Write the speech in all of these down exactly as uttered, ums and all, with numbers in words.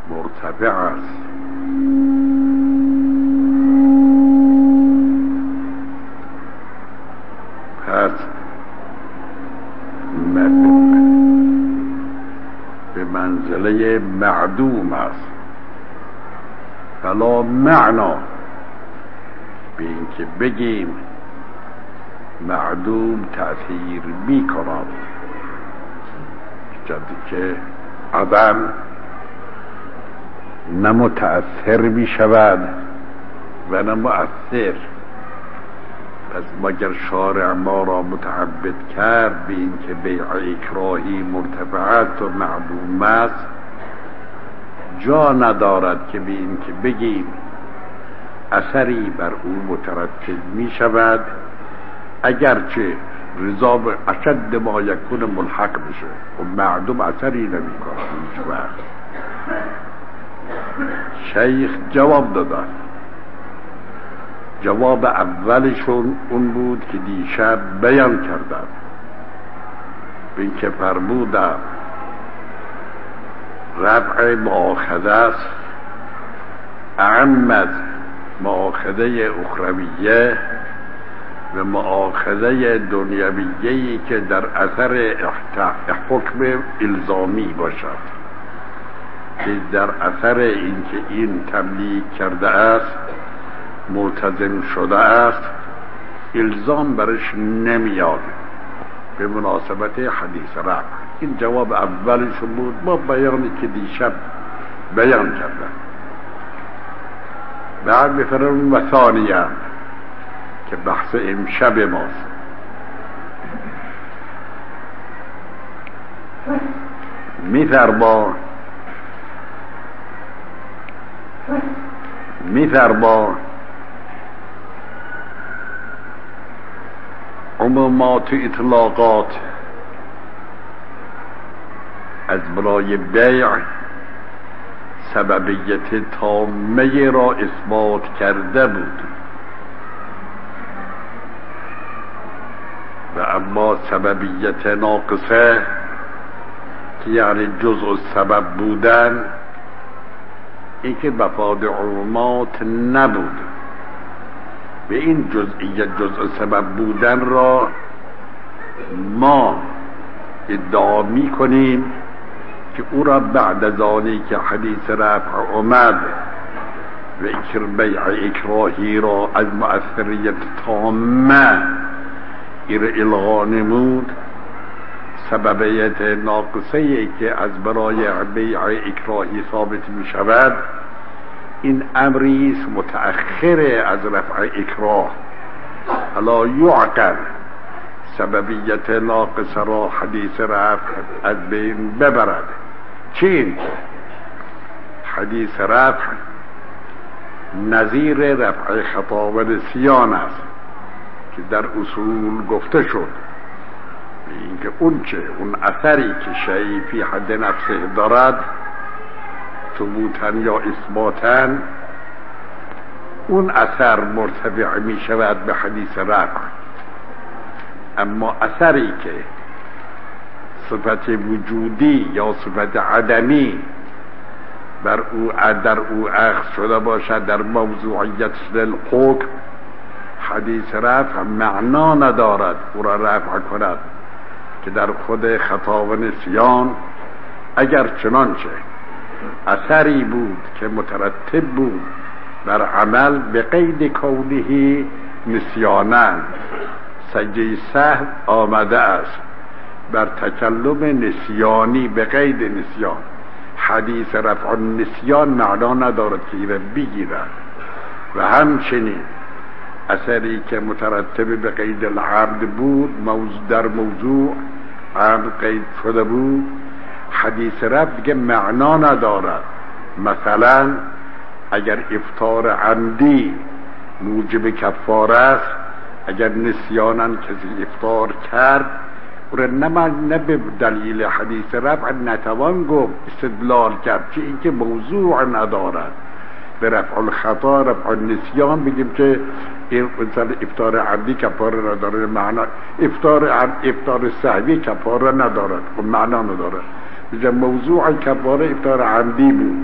مرتفع است. پس به منزله معدوم است. فلا معنا به این که بگیم معدوم تأثیر می کند، جدی که عدم نه متأثر می شود و نه مؤثر. پس مگر شارع ما را متعبد کرد به این که بیع اکراهی مرتفعات و معدوم است، جا ندارد که به این که بگیم اثری بر او مترتب می شود، اگرچه رضا به اشد ما یکون ملحق بشه و معدوم اثری نمی کنه هیچ وقت. شیخ جواب دادن. جواب اولشون اون بود که دیشب بیان کردم، به این که فرمودم رفع مؤاخذه است اعم از مؤاخذه اخرویه و مؤاخذه دنیویه‌ای که در اثر حکم الزامی باشد، که در اثر اینکه این تملیک کرده است ملتزم شده است الزام برش نمیاد به مناسبت حدیث رفع. این جواب اولش بود با بیانی که دیشب بیان کردم. بعد میفرمون و ثانیه که بحث امشب ماست، میفرما میفرما عمومات و اطلاقات از برای بیع سببیت تامه را اثبات کرده بود و اما سببیت ناقصه که یعنی جزء سبب بودن، این که مفاد عمومات نبود. به این جزئیت جزء سبب بودن را ما ادعا می کنیم که او را بعد از آنی که حدیث رفع اومد و اکر بیع اکراهی را از مؤثریت تامه ایر الغا نمود، سببیت ناقصه ای که از برای بیع اکراهی ثابت می شود این امری است متأخر از رفع اکراه. حالا یعقل سببیت ناقصه را حدیث رفع از بین ببرد. چین حدیث رفع نظیر رفع خطا و نسیان است که در اصول گفته شد اینکه اون چه اون اثری که شیء فی حد نفسه دارد ثبوتن یا اثباتن، اون اثر مرتفع می شود به حدیث رفع. اما اثری که صفت وجودی یا صفت عدمی بر او در او اخذ شده باشد در موضوعیت الحکم، حدیث رفع معنا ندارد او را رفع کند که در خود خطا و نسیان اگر چنانچه اثری بود که مترتب بود بر عمل به قید کونه نسیانا، سجده سهو آمده است بر تکلم نسیانی به قید نسیان، حدیث رفع النسیان معنا ندارد که این بگیرد. و همچنین اثری که مترتب به قید العبد بود موضوع در موضوع عبد قید شده بود، حدیث رفع دیگه معنا ندارد. مثلا اگر افطار عمدی موجب کفاره است، اگر نسیانا کسی افطار کرد او را نه به دلیل حدیث رفع نتوان گفت استدلال کرد، چه اینکه موضوع ندارد. به رفع الخطا رفع النسیان بگیم که این مثلا افطار عمدی کفاره نداره، معنا افطار افطار سهوی کفاره ندارد و معنا ندارد. بجا موضوع کفاره افطار عمدی بود،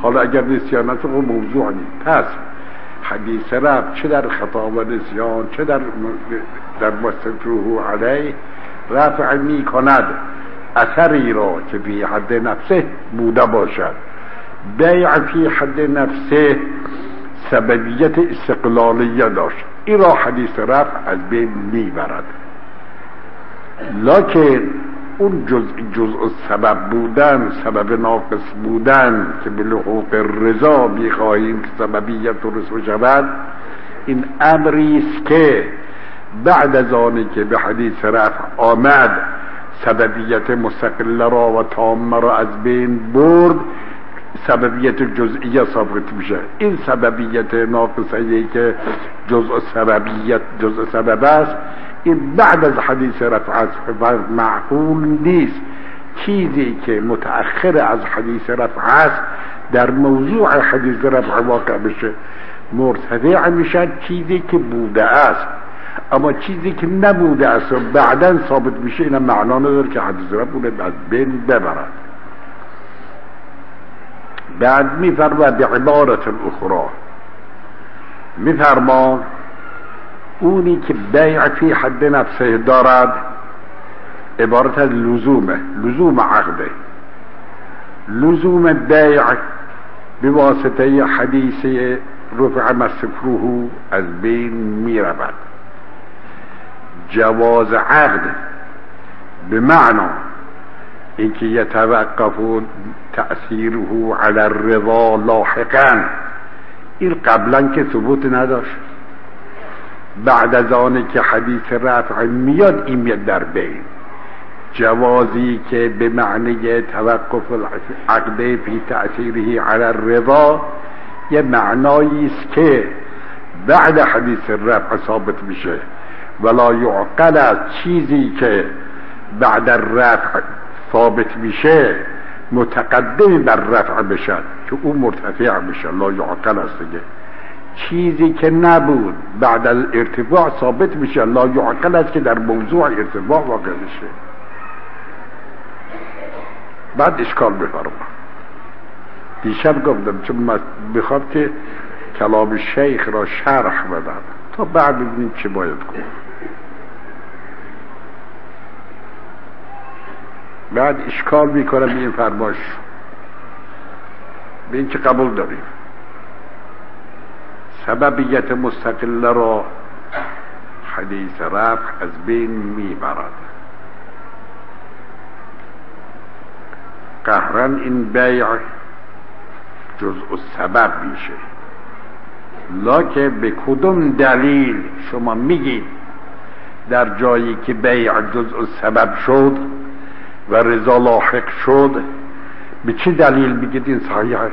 حالا اگر نسیان است خب موضوع نیست. پس حدیث رفع چه در خطا و نسیان چه در در مستکروه علیه رفع می کند اثری را که فی حد نفسه بوده باشد. بیع فی حد نفسه سببیت استقلالیه داشت، این را حدیث رفع از بین میبرد. لکن اون جزء جزء سبب بودن، سبب ناقص بودن که به لحوق رضا میخواهیم که سببیت درست شود، این امری است که بعد از آنی که به حدیث رفع آمد سببیت مستقله را و تامه را از بین برد، سببیت جزئیه ثابت میشه. این سببیت ناقصه که جزء سببیت جزء سبب است، این بعد از حدیث رفع است و معقول نیست چیزی که متأخر از حدیث رفع است در موضوع حدیث رفع واقع بشه. مرتفع میشه چیزی که بوده است، اما چیزی که نبوده است و بعداً ثابت میشه این معنا نداره که حدیث رفع اون از بین ببرد. بعد میفرما به عبارت الاخرى، میفرما اونی که بیع فی حد نفسه دارد عبارت از لزومه، لزوم عقده، لزوم بیع به واسطه حدیث رفع مستکروه از بین میرود. جواز عقد به معنا اینکه یتوقف تأثیره علی الرضا لاحقا، این قبلا که ثبوت نداشت، بعد از آنه که حدیث رفع میاد این میاد در بین. جوازی که به معنی توقف العقد فی تأثیره علی الرضا یه معنایی است که بعد حدیث رفع ثابت میشه، ولا یعقل از چیزی که بعد الرفع ثابت میشه متقدم بر رفع بشه که اون مرتفع بشه. لا یعقل است دیگه، چیزی که نبود بعد از ارتفاع ثابت میشه. لا یعقل است که در موضوع ارتفاع واقع بشه. بعد اشکال بفرما. دیشب گفتم چون بخواد که کلام شیخ را شرح بدم تا بعد ببینیم چه باید کنیم. بعد اشکال میکنم به این فرماش، به این که قبول داریم سببیت مستقله را حدیث رفع از بین میبرد. قهرن این بیع جزء سبب میشه، لکه به کدوم دلیل شما میگید در جایی که بیع جزء سبب شد و رضا لاحق شد، به چه دلیل میگید این صحیحه؟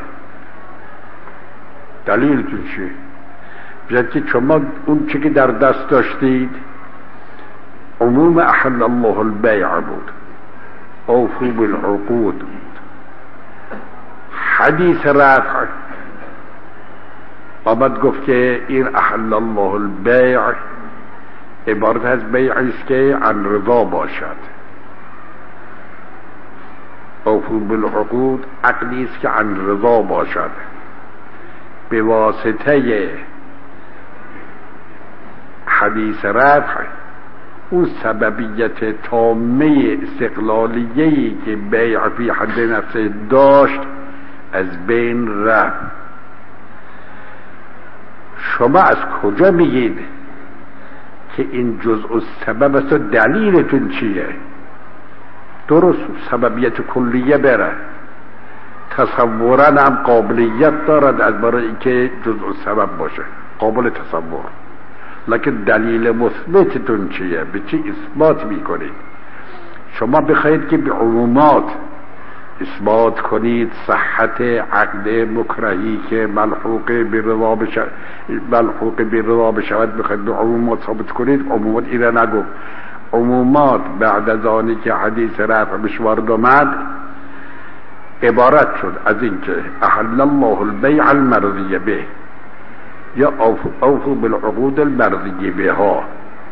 دلیلتون چیه؟ بیاد که شما اون چی که در دست داشتید عموم احل الله البیع بود، اوفو بالعقود بود. حدیث رفع آمد گفت که این احل الله البیع عبارت از بیعی است که عن رضا باشد. اوفو بالعقود عقلی است که عن رضا باشد. به واسطه حدیث رفع اون سببیت تامه استقلالیه‌ای که بیع فی حد نفسه داشت از بین رفت. شما از کجا میگید که این جزء سبب است و دلیلتون چیه؟ درست سببیت کلیه بره، تصورا هم قابلیت دارد از برای اینکه جزء سبب باشه، قابل تصور، لکن دلیل مثبتتون چیه؟ به چی اثبات میکنید؟ شما بخواید که به عمومات اثبات کنید صحت عقد مکرهی که ملحوق به رضا بشه، ملحوق به رضا بشود، بخواید به عمومات ثابت کنید. عمومات ایره نگو. عمومات بعد از آنی که حدیث رفع بشوارد آمد عبارت شد از اینکه احل الله البیع المرضی به یا اوفو بالعقود المرضی بها.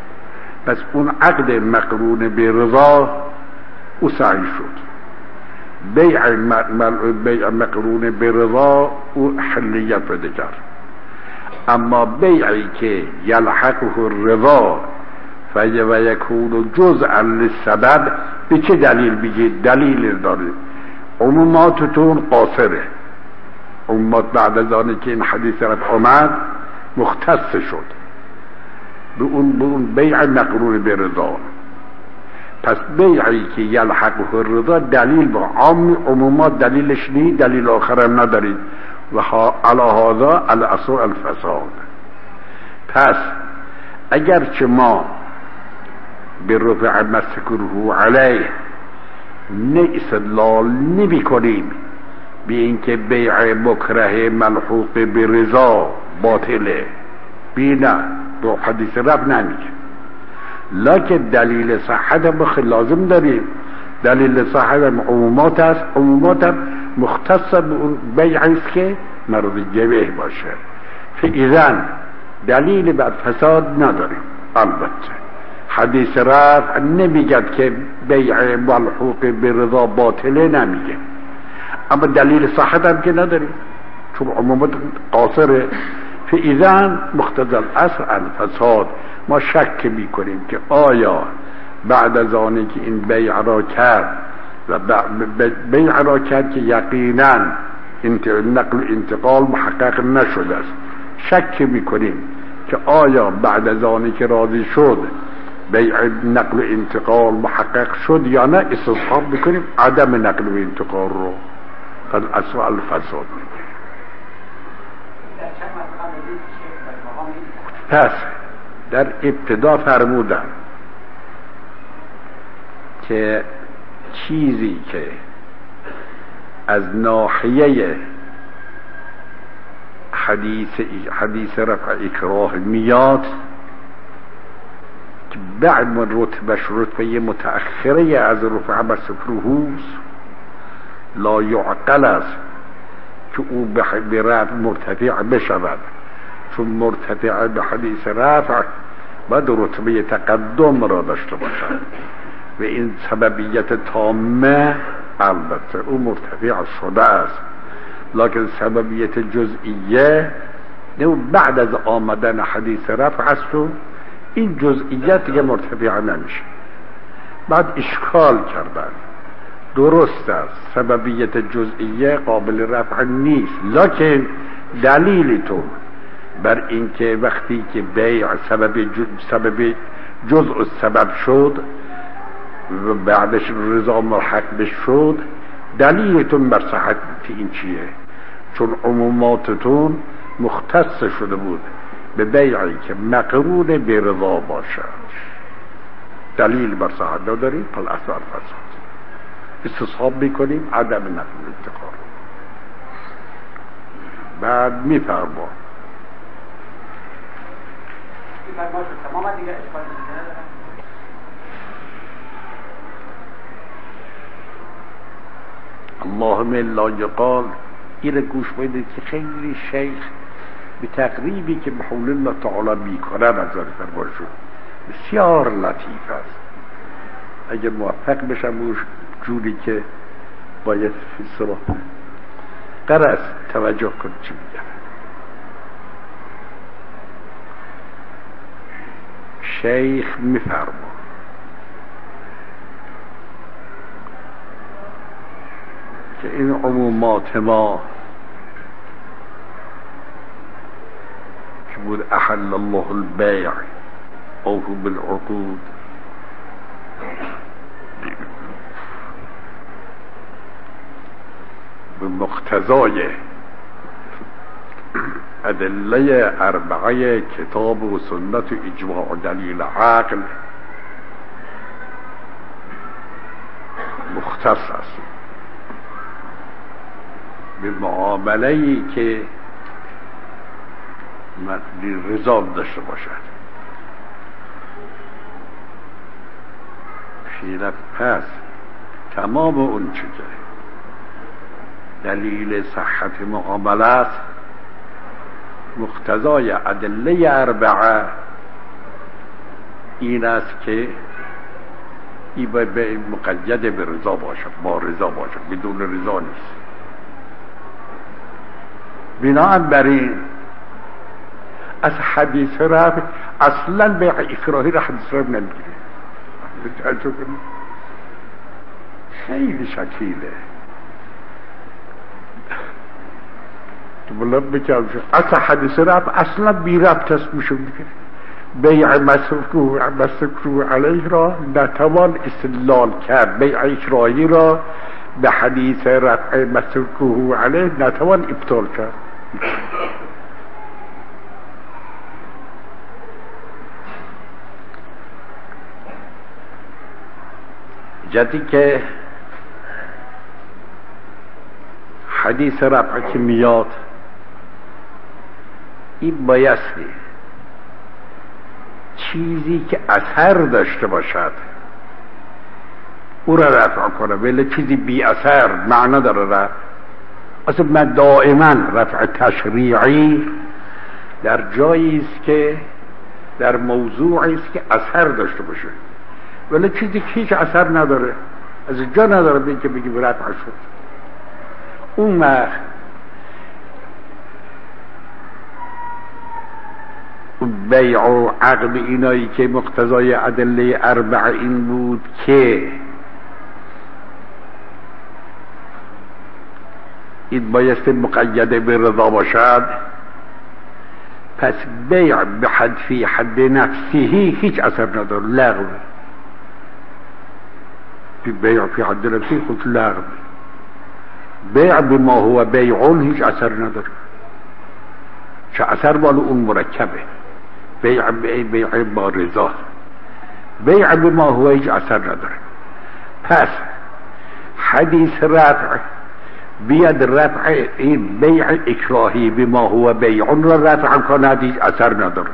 پس اون عقد مقرون به رضا او صحیح شد. بیع بیع مقرون به رضا او حلیت بده کرد. اما بیعی که یلحقه الرضا و یکون جزءا للسبب، به چه دلیل بگید؟ دلیل داره. عموماتتون قاصره. عمومات بعد از آنی که این حدیث رفت آمد مختص شد به اون به اون بیع مقرون به رضا. پس بیعی که یلحقه الرضا دلیل با عام عمومات دلیلش نی، دلیل آخر هم ندارید و علی هذا الاصل الفساد. پس اگرچه ما به رفع مسکره علیه نه استدلال نمی کنیم به اینکه بیع مکره ملحوق به رضا باطله، بینا دو حدیث رب نمیگه، لکن دلیل صحت هم لازم داریم. دلیل صحت هم عمومات است، عمومات هم مختص به اون بیعی است که مرد جبه باشه. فاذن دلیل بر فساد نداریم. البته حدیث رفع نمیگد که بیع ملحوق به رضا باطله، نمیگه، اما دلیل صحت هم که نداریم چون عمومات قاصره. فاذن مقتضی الاصل الفساد. ما شک میکنیم که آیا بعد از آنی که این بیع را کرد و بیع را کرد که یقینا نقل انتقال محقق نشده است، شک میکنیم که آیا بعد از آنی که راضی شد بیع نقل انتقال محقق شد یا نه، استصحاب میکنیم عدم نقل و انتقال رو. قد اصل الفساد. پس در ابتدا فرمودن که چیزی که از ناحیه حدیث حدیث رفع اکراه میاد که بعد من رتبهش رتبه متأخره از رفع مسکروه لا یعقل است که او به رفع مرتفع بشود، چون مرتفع به حدیث رفع باید رتبه تقدم را داشته باشد و این سببیت تامه البته او مرتفع شده است، لکن سببیت جزئیه نه بعد از آمدن حدیث رفع است و این جزئیت دیگه مرتفع نمیشه. بعد اشکال کردن. درست است سببیت جزئیه قابل رفع نیست، لکن دلیلتون بر اینکه وقتی که بیع سبب سبب جزء سبب شد و بعدش رضا ملحق بش شد، دلیلتون بر صحت این چیه؟ چون عموماتتون مختص شده بود به بیعی که مقرون به رضا باشد. دلیل بر صحت نداریم، پس اصل الفساد. استصحاب میکنیم عدم نقل انتقال. بعد میفرما اللهم لا یقال. این گوش بدید که خیلی شیخ به تقریبی که به حول الله تعالی میکنه نظر فرمایشون بسیار لطیف است. اگه موفق بشم اون جوری که باید فسرا قرص توجه کن چی میگم. شیخ میفرما که این عمومات ما که بود احل الله البیع اوفوا بالعقود، به مقتضای ادله اربعه کتاب و سنت و اجماع و دلیل عقل مختص است به معامله‌ای که رضا داشته باشد. خیرت پس تمام اون چه که دلیل صحت معامله است مقتضای ادله اربعه این است که این باید به مقید به رضا باشد، با رضا باشد، بدون رضا نیست. بنابراین از حدیث رفع اصلا بیع اکراهی را حدیث رفع نمیگیره. خیلی شکیله تو بلند بکنم اصلا حدیث رفع اصلا بی رفت است میشه میگه. بیع مسکروه علیه را نتوان استدلال کرد، بیع اکراهی را به حدیث رفع مسکروه علیه نتوان ابطال کرد. جدی که حدیث رفع که میاد این بایستی چیزی که اثر داشته باشد او را رفع کنه، ولی چیزی بی اثر معنا داره رفع. اصلا من دائما رفع تشریعی در جایی است که در موضوعی است که اثر داشته باشه، ولی چیزی که هیچ اثر نداره، از جا نداره بگی که بگی رفع شد. اون وقت بیع و عقد اینایی که مقتضای ادله اربع این بود که این بایستی مقید به رضا باشد، پس بیع به حد فی حد نفسهی هیچ اثر نداره، لغو. بیع فی حد نفسهی خود لغو. بیع بما هو بیعون هیچ اثر نداره، چه اثر بالو اون مرکبه. بیع بیع با رضا، بیع بما هو هیچ اثر نداره. پس حدیث رفع بیاد رفع این بیع اکراهی بما هو بیعون را رفع کند، هیچ اثر نداره.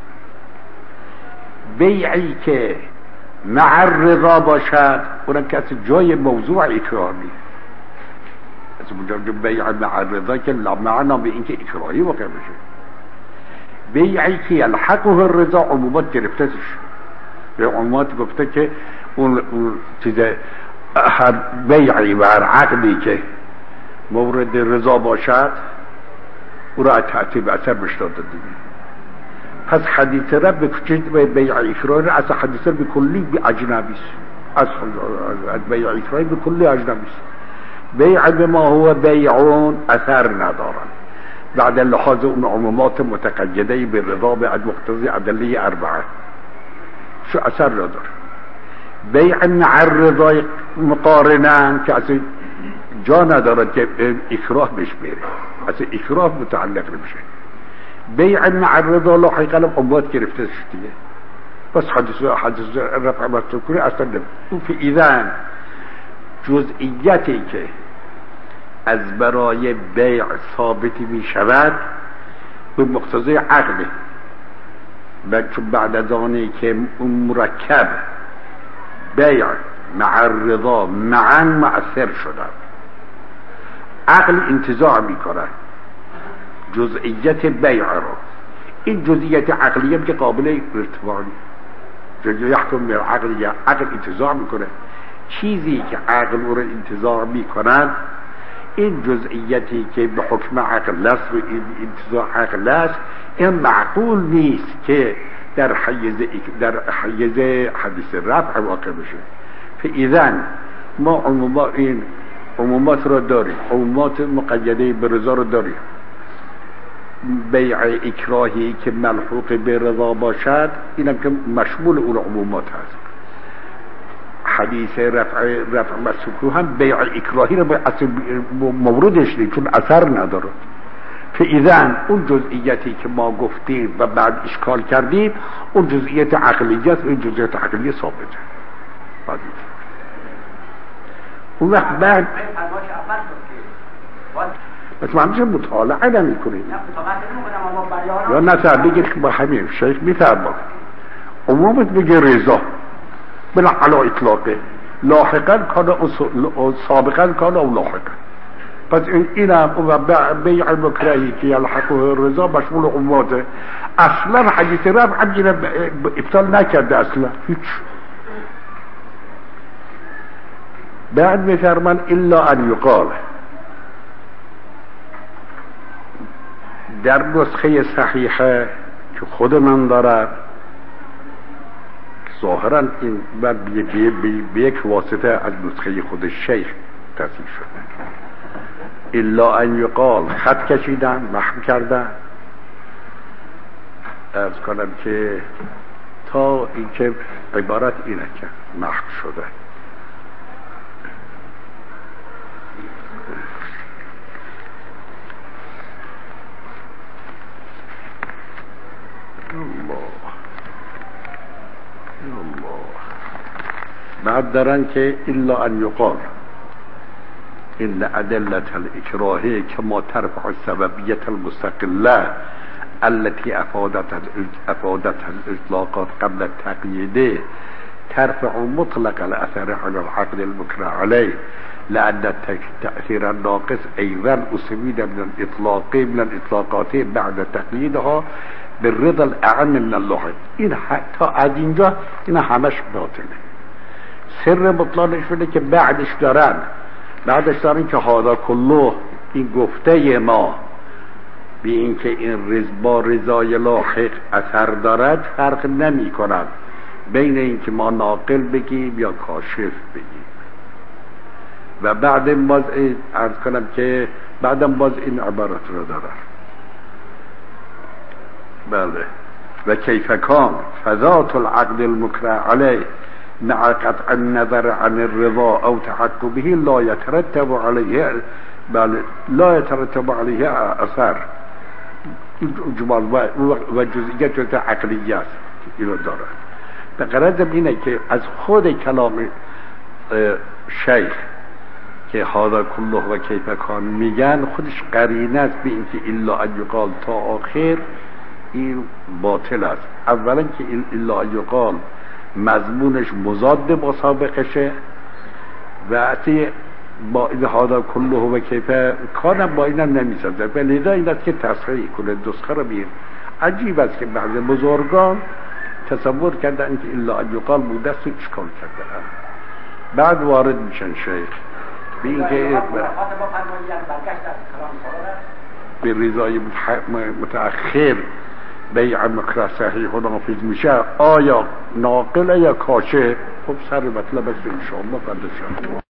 بیعی که مع رضا باشد اونم که از جای موضوع اکراه نیست. از مجرد بیع مع رضا که معنا به این که اکراهی واقع بشه. بیعی که الحقه الرضا عمومات گرفته شد، به عمومات گفته که اون چیز هر بیعی و هر عقدی که مورد رضا باشد او را تعطیب اثر بشتاد دیگه. پس حدیث را به کچه بیع اکراهی از حدیث را به کلی به اجنبی است، از بیع اکراهی به کلی اجنبی است. بیع بما هو بیعون اثر ندارن بعد لحاظ اون عمومات متقیده به رضا به مقتضی ادله اربعه شو اثر نداره. بیع مع رضا مقارنن که از جا ندارد که اکراه بهش بره، از اکراه متعلق بشه. بیع مع رضا لاحقا عمومات گرفته شد دیگه. بس حدیث حدیث رفع مسکروه اصلا نمی فی ایذن جزئیتی که از برای بیع ثابتی می شود به مقتضای عقده، چون بعد از آنی که اون مرکب بیع مع رضا معا مؤثر شده عقل انتزاع می کند جزئیت بیع را. این جزئیت عقلیه که قابل ارتفاع نیست، یحکم به عقل یا عقل انتزاع می کنه. چیزی که عقل رو انتزاع می کند این جزئیتی که به حکم عقل است و این انتزاع عقل است، این معقول نیست که در حیز در حیز حدیث رفع واقع بشه. فاذن ما عموما این عمومات را داریم، عمومات مقیده به رضا را داریم. بیع اکراهی که ملحوق به رضا باشد اینم که مشمول اون عمومات هست. حدیث رفع رفع مسکروه هم بیع اکراهی را به اصل موردش نیست چون اثر نداره. فاذن اون جزئیاتی که ما گفتیم و بعد اشکال کردیم اون جزئیات عقلیه است، این جزئیات عقلیه ثابته. بعد اون وقت بعد بس ما همچه مطالعه نمی کنیم یا نصر بگید که با همین شیخ میفرما عمومت بگه رضا بلا علا اطلاقه لاحقا کان او سابقا کان او لاحقا. پس این هم و بیع مکرهی که یلحقه رضا مشمول عموماته. اصلا حدیث رفع هم این ابطال نکرده، اصلا هیچ بعد میفرمان الا ان یقال. در نسخه صحیحه که خود من دارم ظاهرا این به یک واسطه از نسخه خود شیخ تصحیح شده، الا ان یقال خط کشیدن، محو کردن. عرض کنم که تا اینکه عبارت اینه که محو شده. الله الله. بعد دارن که الا ان یقال ان ادله الاکراه کما ترفع السببیت المستقله التي افادت افادت الاطلاقات قبل التقييد ترفع مطلق الاثر على العقد المكره عليه لان التاثير الناقص ايضا اسميد من الاطلاق من الاطلاقات بعد تقييدها بالرضا الاعم من اللغه. این حتی از اینجا این همش باطله. سر بطلانش شده که بعدش دارن بعدش دارن که هذا كله این گفته ما بی اینکه این رز با رضای لاحق اثر دارد فرق نمی کند بین اینکه ما ناقل بگیم یا کاشف بگیم. و بعد باز عرض کنم که بعدم باز این عبارت رو دارد. بله. و کیف کان فذات العقد المکره علیه مع قطع النظر عن الرضا او تحققه لا يترتب عليه بل لا يترتب عليه اثر جمال و جزئیات عقلیه است اینو داره. به غرضم اینه که از خود کلام شیخ که هذا كله و کیف کان میگن خودش قرینه است به اینکه الا ان یقال تا آخر این باطل است. اولا که این الا ان یقال مضمونش مضاد با سابقشه و اتی با این هذا كله و کیف کان با اینم نمیسازه و لذا این است که تصحیح کنه نسخه رو بیر. عجیب است که بعض بزرگان تصور کردن که الا ان یقال بوده است و اشکال کردن. بعد وارد میشن شیخ به این که به رضای متأخر بیع مکره صحیح و نافذ میشه آیا ناقل یا کاشف؟ خب سر مطلب است انشاءالله.